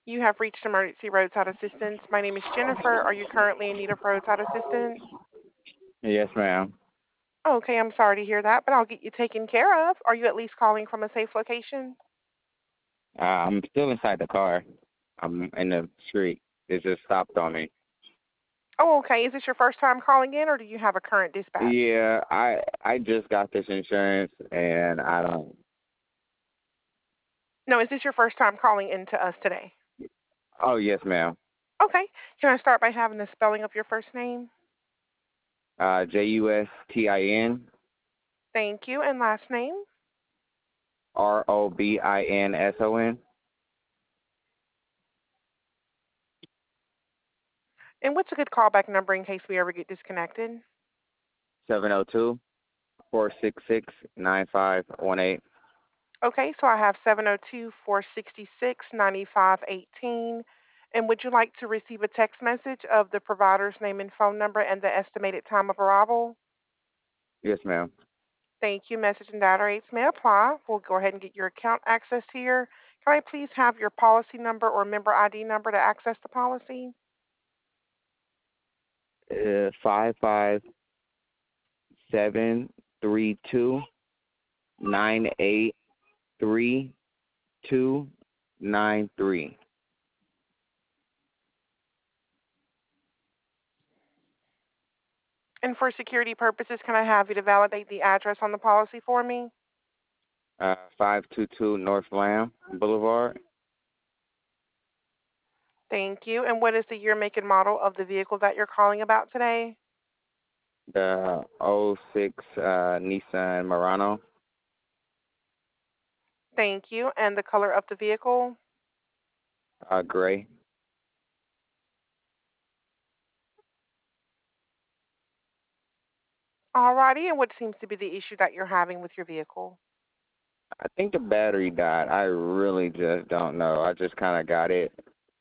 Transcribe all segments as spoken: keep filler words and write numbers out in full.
You have reached Emergency Roadside Assistance. My name is Jennifer. Are you currently in need of roadside assistance? Yes, ma'am. Okay, I'm sorry to hear that, but I'll get you taken care of. Are you at least calling from a safe location? Uh, I'm still inside the car. I'm in the street. It just stopped on me. Oh, okay. Is this your first time calling in, or do you have a current dispatch? Yeah, I I just got this insurance and I don't. No, is this your first time calling in to us today? Oh yes, ma'am. Okay. Can I start by having the spelling of your first name? Uh, J U S T I N Thank you. And last name? R O B I N S O N. And what's a good callback number in case we ever get disconnected? Seven zero two four six six nine five one eight. Okay, so I have seven oh two, four six six, nine five one eight. And would you like to receive a text message of the provider's name and phone number and the estimated time of arrival? Yes, ma'am. Thank you. Message and data rates may apply. We'll go ahead and get your account access here. Can I please have your policy number or member I D number to access the policy? Uh, five five seven three two nine eight three two nine three. And for security purposes, can I have you to validate the address on the policy for me? Uh, five two two North Lamb Boulevard. Thank you. And what is the year, make, and model of the vehicle that you're calling about today? The oh six uh, Nissan Murano. Thank you. And the color of the vehicle? Uh, gray. Alrighty. And what seems to be the issue that you're having with your vehicle? I think the battery died. I really just don't know. I just kind of got it.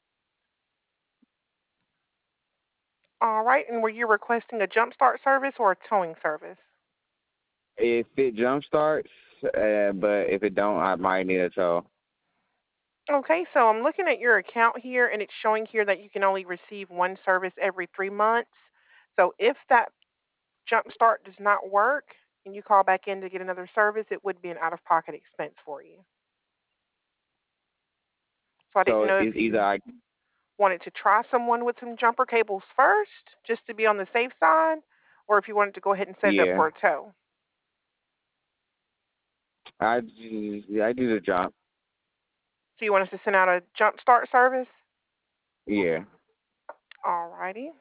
All right. And were you requesting a jump start service or a towing service? If it jump starts, uh, but if it don't, I might need a tow. Okay, so I'm looking at your account here, and it's showing here that you can only receive one service every three months. So if that jump start does not work and you call back in to get another service, it would be an out of pocket expense for you. So I didn't So know if it's either you I, wanted to try someone with some jumper cables first, just to be on the safe side, or if you wanted to go ahead and set it up yeah, for a tow. I just, I do the jump. So you want us to send out a jump start service? Yeah. Alrighty.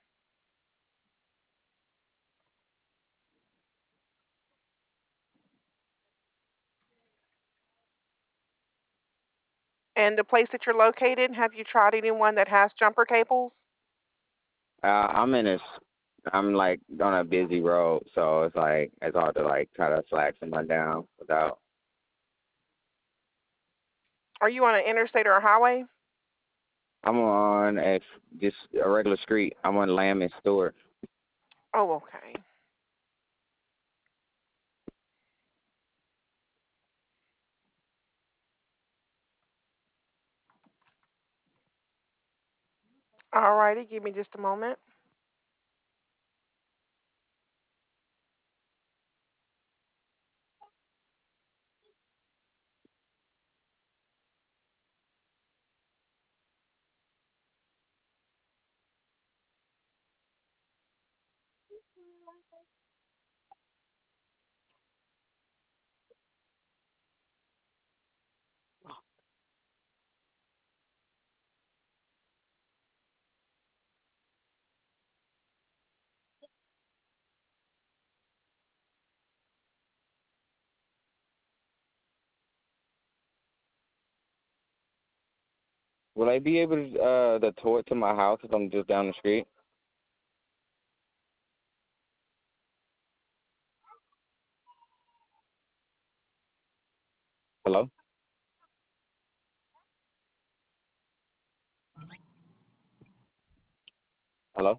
And the place that you're located, have you tried anyone that has jumper cables? Uh, I'm in a, s- I'm like on a busy road, so it's like it's hard to like try to slack someone down without. Are you on an interstate or a highway? I'm on a just a regular street. I'm on Lamb and Stewart. Oh, okay. Alrighty, give me just a moment. Will I be able to uh the tow it to my house if I'm just down the street? Hello? Hello?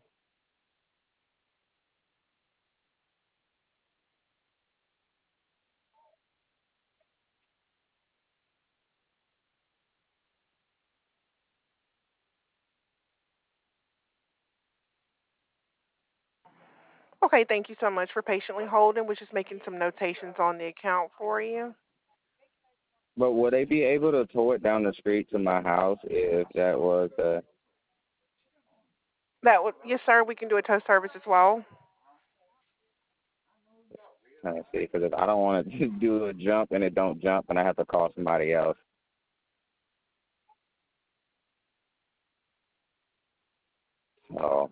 Okay, thank you so much for patiently holding. We're just making some notations on the account for you. But would they be able to tow it down the street to my house if that was uh That would, yes, sir. We can do a tow service as well. trying to see? Because if I don't want to do a jump and it don't jump and I have to call somebody else. Oh,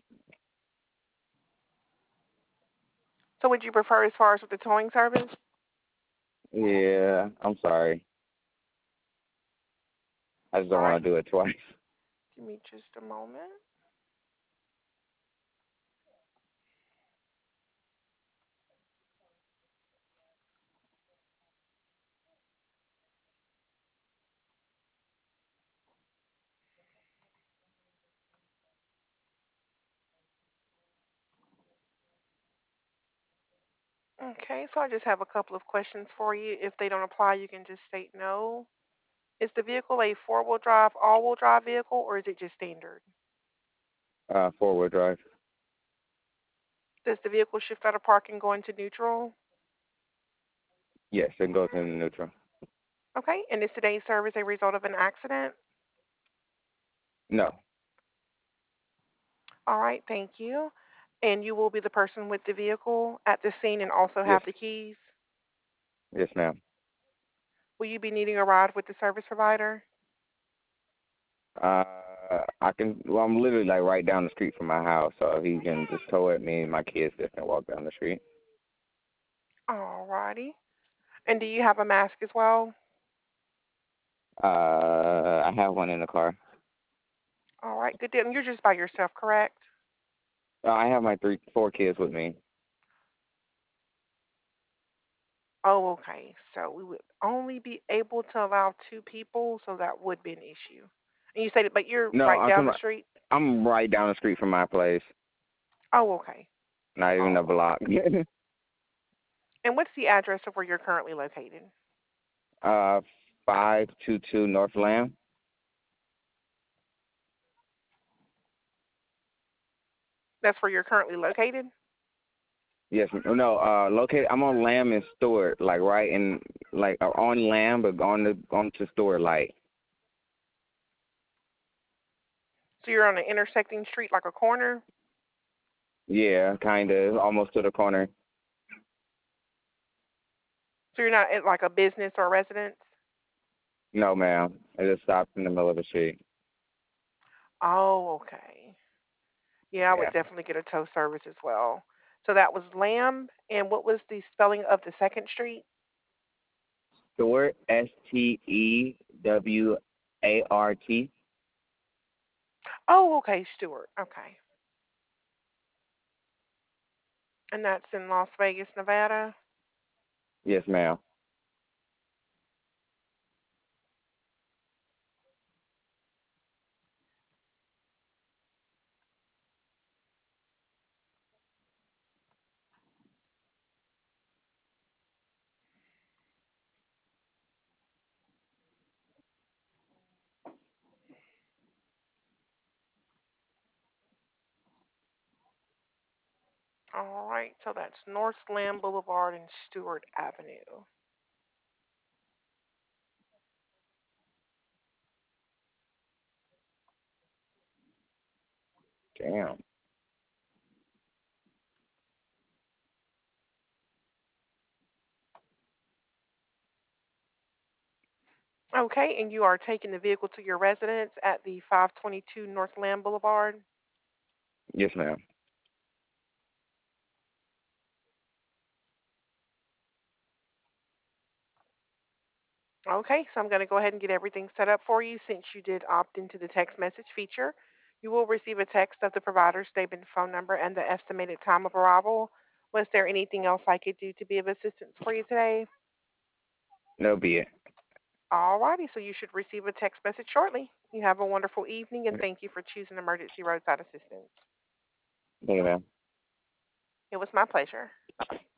So, would you prefer as far as with the towing service? yeah. I'm sorry. I just All don't right. want to do it twice. Give me just a moment. Okay, so I just have a couple of questions for you. If they don't apply, you can just state no. Is the vehicle a four-wheel drive, all-wheel drive vehicle, or is it just standard? Uh, four wheel drive. Does the vehicle shift out of park and go into neutral? Yes, it goes in neutral. Okay, and is today's service a result of an accident? No. All right, thank you. And you will be the person with the vehicle at the scene and also Yes. have the keys? Yes, ma'am. Will you be needing a ride with the service provider? Uh, I can. Well, I'm literally like right down the street from my house, so he can just tow it. Me and my kids just can walk down the street. All righty. And do you have a mask as well? Uh, I have one in the car. All right, good deal. And you're just by yourself, correct? Uh, I have my three, four kids with me. Oh, okay. So we would only be able to allow two people, so that would be an issue. And you said it, but you're No, right I'm down talking the about, street? I'm right down the street from my place. Oh, okay. Not even a Oh. block. And what's the address of where you're currently located? uh, five two two North Lamb. That's where you're currently located? Yes, m- no. Uh, located. I'm on Lamb and Stewart, like right in, like uh, on Lamb, but on the on to Stewart Light. So you're on an intersecting street like a corner? Yeah, kind of, almost to the corner. So you're not at like a business or a residence? No, ma'am. I just stopped in the middle of the street. Oh, okay. Yeah, I would Yeah. definitely get a tow service as well. So that was Lamb, and what was the spelling of the second street? Stewart, S T E W A R T. Oh, okay, Stewart. Okay. And that's in Las Vegas, Nevada? Yes, ma'am. All right, so that's North Lamb Boulevard and Stewart Avenue. Damn. Okay, and you are taking the vehicle to your residence at the five twenty-two North Lamb Boulevard? Yes, ma'am. Okay, so I'm going to go ahead and get everything set up for you since you did opt into the text message feature. You will receive a text of the provider's statement phone number and the estimated time of arrival. Was there anything else I could do to be of assistance for you today? That'll be it. All righty, so you should receive a text message shortly. You have a wonderful evening and thank you for choosing Emergency Roadside Assistance. Thank you, ma'am. It was my pleasure. Bye bye.